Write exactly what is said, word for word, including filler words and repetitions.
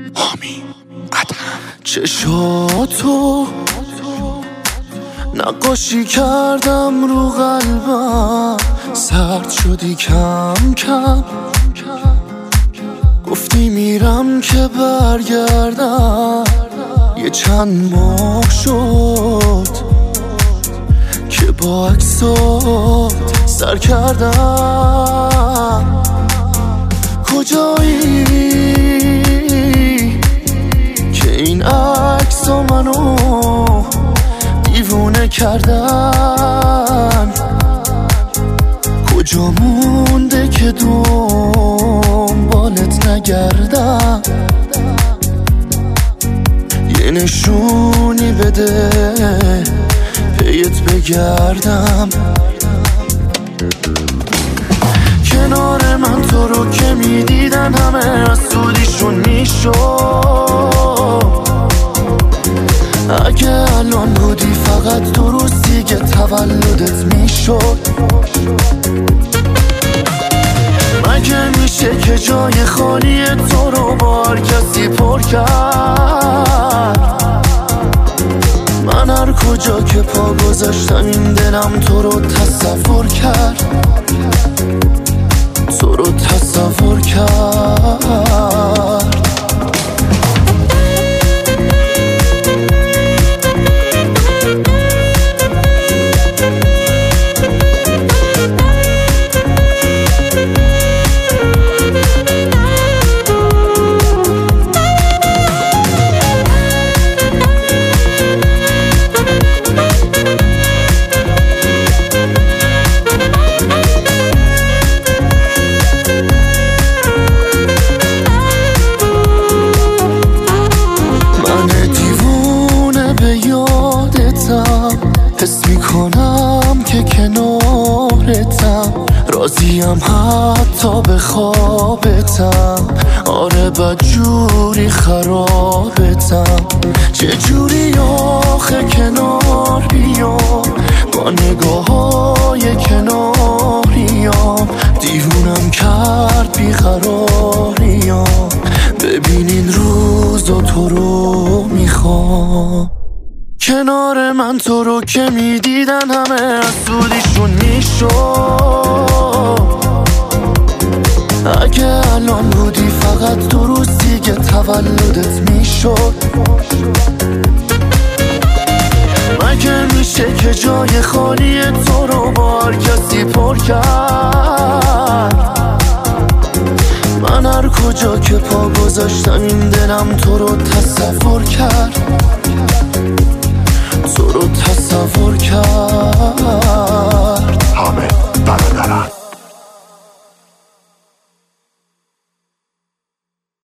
حامی ادهم. چشاتو نقاشی کردم رو قلبم، سرد شدی کم کم، گفتی میرم که برگردم. یه چند ماه شد که با عکسات سر کردم. کجایی که این عکسا منو دیوونه کردن؟ کجا مونده که دنبالت نگردم؟ یه نشونی بده پیت بگردم. کنار من تو رو که میدیدن همه رسولیشون میشد. اگه الان بودی فقط تو روزی که تولدت میشد. مگه میشه که جای خالی تو رو با هر کسی پر کرد؟ من هر کجا که پا گذاشتم این دلم تو رو تصور کرد، تو رو تصور کرد. حس میکنم که کنارتم، راضیم حتی به خوابتم. آره بدجوری خرابتم. چجوری آخه کنار بیام با نگاه های کناریام؟ دیوونم کرد بیقراریام. ببین این روزا تو رو میخوام. کنار من تو رو که میدیدن همه رسولیشون میشد. اگه الان بودی فقط تو روزی که تولدت میشد. مگه میشه که جای خالی تو رو با هر کسی پر کرد؟ من هر کجا که پا گذاشتم این دلم تو رو تصور کرد، تو رو تصور کرد.